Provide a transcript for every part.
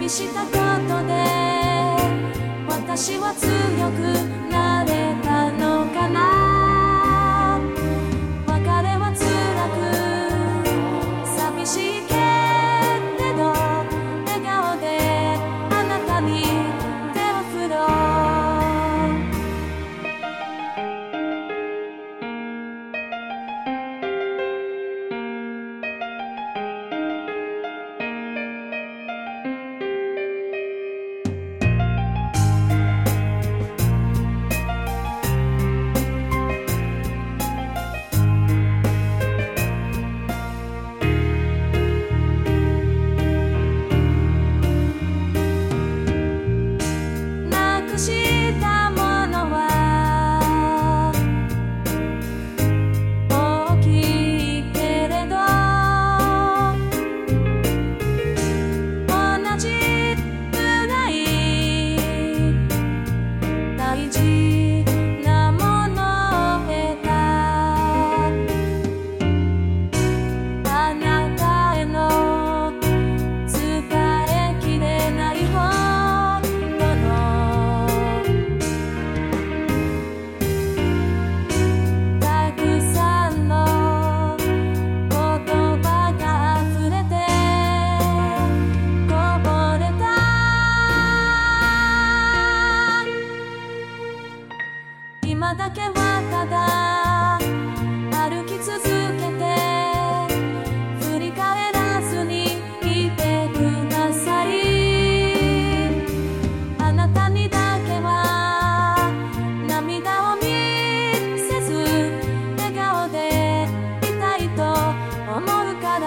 旅したことで私は強くなれたのかな。別れは辛く寂しいけれど笑顔であなたに手を振ろう。したものは大きいけれど同じくらい大事なものを得た。あなたへの伝えきれない今だけはただ歩き続けて振り返らずにいてください。あなたにだけは涙を見せず笑顔でいたいと思うから。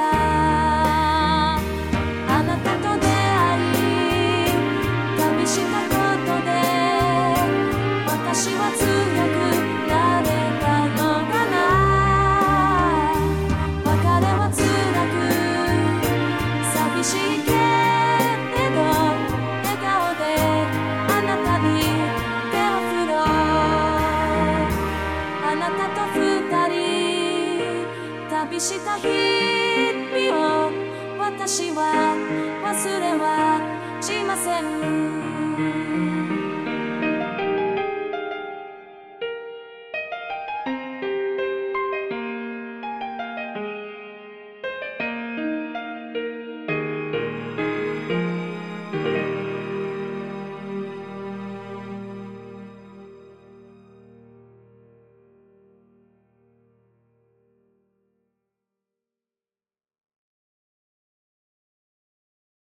あなたと出会い旅したことで私は強くなれたのかな。別れは辛く寂しいけれど笑顔であなたに手を振ろう。あなたと二人旅した日々を私は忘れはしません。